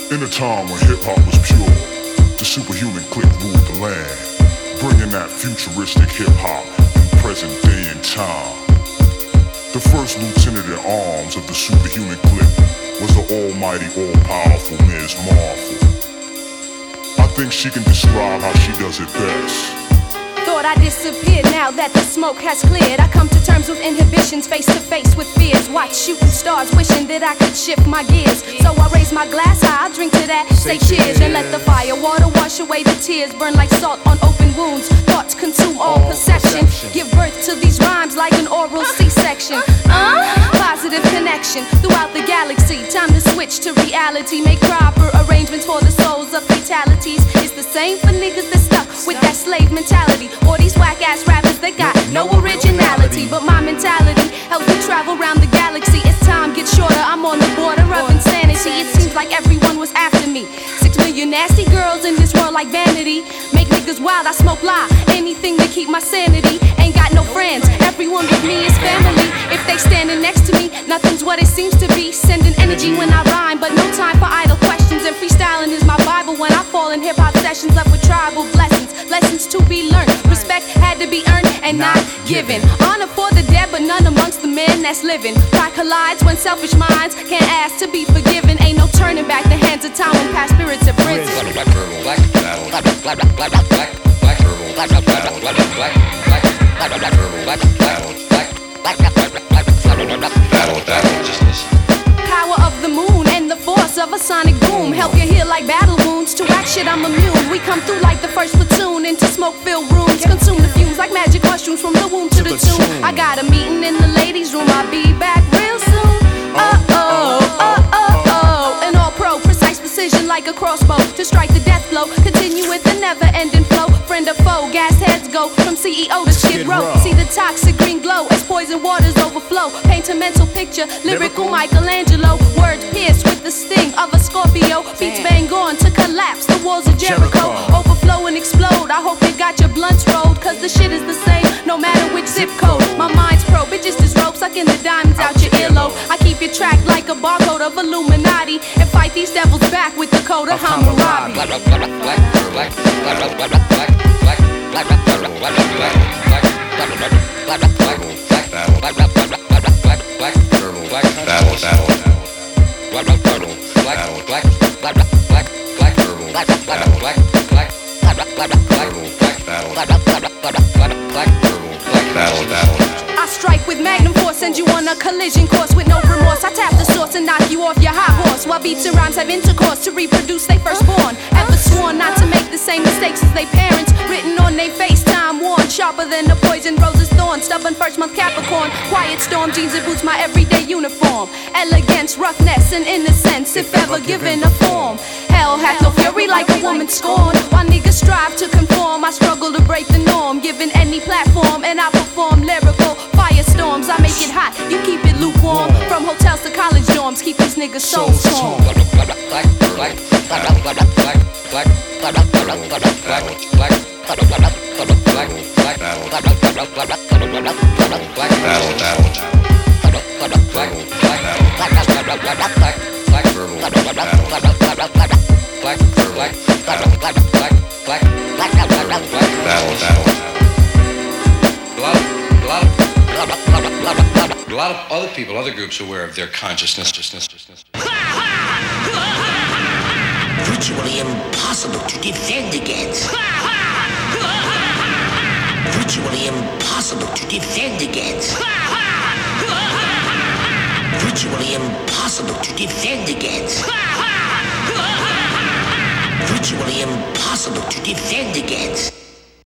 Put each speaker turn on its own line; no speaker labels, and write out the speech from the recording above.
In a time when hip-hop was pure, the superhuman clique ruled the land, bringing that futuristic hip-hop in present day and time. The first lieutenant in arms of the superhuman clique was the almighty, all-powerful Ms. Marvel. I think she can describe how she does it best.
Thought I disappeared, now that the smoke has cleared. I come to terms with inhibitions, face to face with fears. Watch shooting stars, wishing that I could shift my gears. So I raise my glass high, I'll drink to that, say cheers. And let the fire water wash away the tears. Burn like salt on open wounds, thoughts consume all perception. Give birth to these rhymes like an oral C-section. Positive connection throughout the galaxy. Time to switch to reality, make proper arrangements for the souls of fatalities. It's the same for niggas that stuck with that slave mentality, or these whack-ass rappers that got no originality. But my mentality helps me travel around the galaxy. As time gets shorter, I'm on the border of insanity. It seems like everyone was after me. 6 million nasty girls in this world like vanity. Make niggas wild, I smoke lie. Anything to keep my sanity. Ain't got no friends, everyone with me is family. If they standing next to me, nothing's what it seems to be. Sending energy when I rhyme, but no time for idle questions. And freestyling is my Bible when I fall in hip-hop sessions up with tribal blessings. Lessons to be learned, respect had to be earned and not given. Honor for the dead, but none amongst the men that's living. Pride collides when selfish minds can't ask to be forgiven. Ain't no turning back the hands of time when past spirits are prison.
Black verbal, black battle, black verbal, black verbal, black verbal, black battle, black battle, just listen.
Power of the moon and the force of a sonic boom help you heal like battle wounds. To whack shit, I'm immune. We come through like the first platoon into smoke-filled rooms. Consume the fumes like magic mushrooms from the womb to the tomb. I got a meeting in the ladies' room. I'll be back real soon. An all-pro, precise precision like a crossbow to strike the death blow. Continue with the never-ending flow. Friend or foe, gas heads go from CEO to Skid Row. See the toxic green glow as poison waters overflow. Paint a mental picture, lyrical Michelangelo. Words pierced with the sting of a Scorpio. Beats bang on to collapse the walls of Jericho. Overflow and explode. I hope you got your blunts rolled, cause the shit is the same no matter which zip code. My mind's probe, it just is rope, sucking the diamonds out your earlobe. I keep you tracked like a barcode of Illuminati and fight these devils back with the code of Hammurabi. I strike with magnum force, send you on a collision course with no remorse. I tap the source and knock you off your high horse, while beats and rhymes have intercourse to reproduce they firstborn. Ever sworn not to make the same mistakes as they parents, written on they face, time worn, sharper than the poison rose's thorn. Stubborn first month Capricorn, quiet storm, jeans and boots my everyday uniform. Elegance, roughness and innocence, if ever given a form. Hell hath no fury like a woman scorned. While niggas strive to conform, I struggle to break the norm. Given any platform and I perform lyrical firestorms. I make it hot, you keep it lukewarm. From hotels to college dorms, keep these niggas so strong.
A lot of other people, other groups are aware of their consciousness.
Virtually impossible to defend against. Virtually impossible to defend against. Virtually impossible to defend against. Virtually impossible to defend against.